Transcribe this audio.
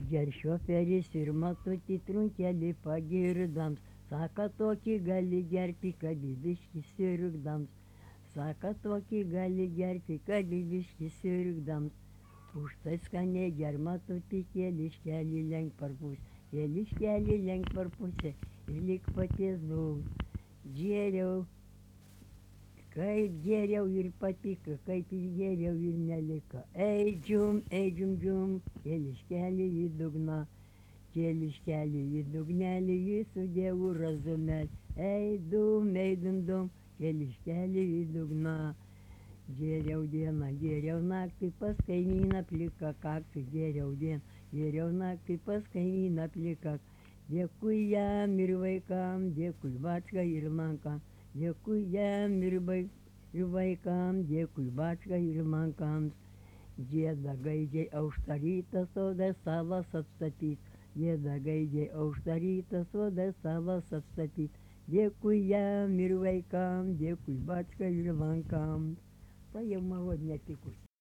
Geršoferis ir matutį trunkelį pagirdams, saka tokį gali gerti, kad biškį sirgdams. Saka tokį gali gerti, kad biškį sirgdams. Už tai skaniai ger matutį, kėliškelį lenk per pusę, kėliškelį lenk per pusę ir lik paties dug. Gėriau, kaip gėriau ir patiko, kaip gėriau ir neliko. Ei džum, džum, kėliškelį į dugną, kėliškelį į dugnelį, jį sudėjau razumelį. Ei dum, dum, kėliškelį į dugną. Gėriau dieną, gėriau naktį, pas kaimyną plika kaktį. Gėriau dieną, gėriau naktį, pas kaimyną plika. Dėkui jam ir vaikam, dėkui bačkai ir mankam. Dėkui jam ir vaikam, dėkui bačkai ir mankams. Gieda gaidžiai auštą rytą, sodas savas atstatyt. Gieda gaidžiai auštą rytą, sodas savas atstatyt. Dėkui jam ir vaikam, dėkui bačkai ir mankams. Tai jau melodinė tikusi.